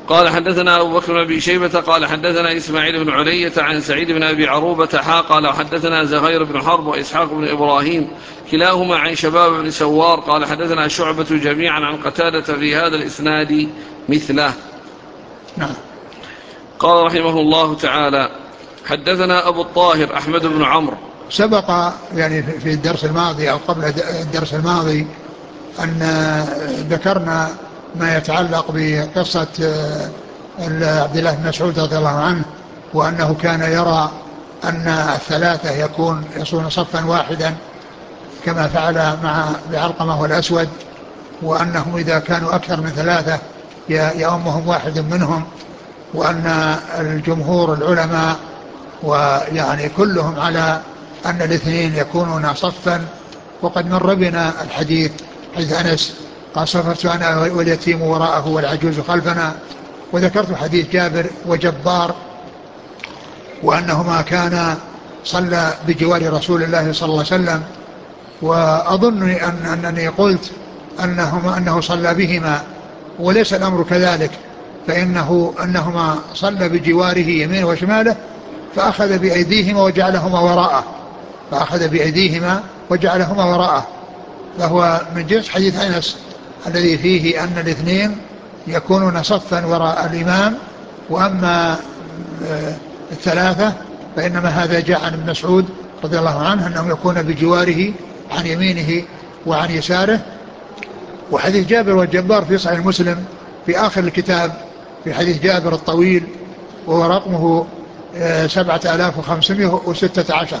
قال حدثنا أبو بكر بن أبي شيبة قال حدثنا إسماعيل بن علية عن سعيد بن أبي عروبة قال حدثنا زهير بن حرب وإسحاق بن إبراهيم كلاهما عن شباب بن سوار قال حدثنا شعبة جميعا عن قتادة في هذا الإسناد مثله. نعم. قال رحمه الله تعالى حدثنا أبو الطاهر أحمد بن عمرو. سبق يعني في الدرس الماضي أو قبل الدرس الماضي أن ذكرنا ما يتعلق بقصة عبد الله بن مسعود رضي الله عنه، وأنه كان يرى أن الثلاثة يصون صفا واحدا كما فعل مع بعلقمة والأسود، وأنهم إذا كانوا أكثر من ثلاثة يأمهم واحد منهم، وأن الجمهور العلماء ويعني كلهم على أن الاثنين يكونون صفا. وقد مر بنا الحديث حديث أنس قال صفرت أنا واليتيم وراءه والعجوز خلفنا، وذكرت حديث جابر وجبار وأنهما كان صلى بجوار رسول الله صلى الله عليه وسلم، وأظن أنني قلت أنه صلى بهما، وليس الأمر كذلك، أنهما صلى بجواره يمينه وشماله فأخذ بأيديهما وجعلهما وراءه، فهو من جنس حديث أنس الذي فيه أن الاثنين يكونون صفا وراء الإمام، وأما الثلاثة فإنما هذا جاء عن ابن مسعود رضي الله عنه أنهم يكون بجواره عن يمينه وعن يساره. وحديث جابر والجبار في صحيح مسلم في آخر الكتاب في حديث جابر الطويل وهو رقمه 7516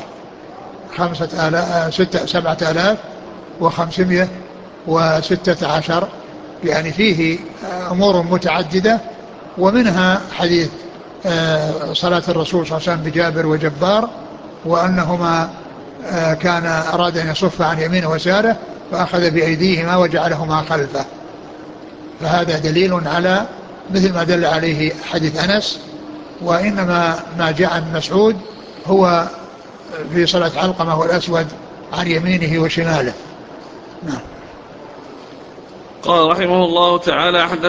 7516 يعني فيه أمور متعددة، ومنها حديث صلاة الرسول صلى الله عليه وسلم بجابر وجبار، وأنهما كان أراد أن يصف عن يمينه ويساره فأخذ بأيديهما وجعلهما خلفه، فهذا دليل على مثل ما دل عليه حديث أنس. وإنما ما جاء عن مسعود هو في صلاة علقمة والأسود عن يمينه وشماله. نعم. قال رحمه الله تعالى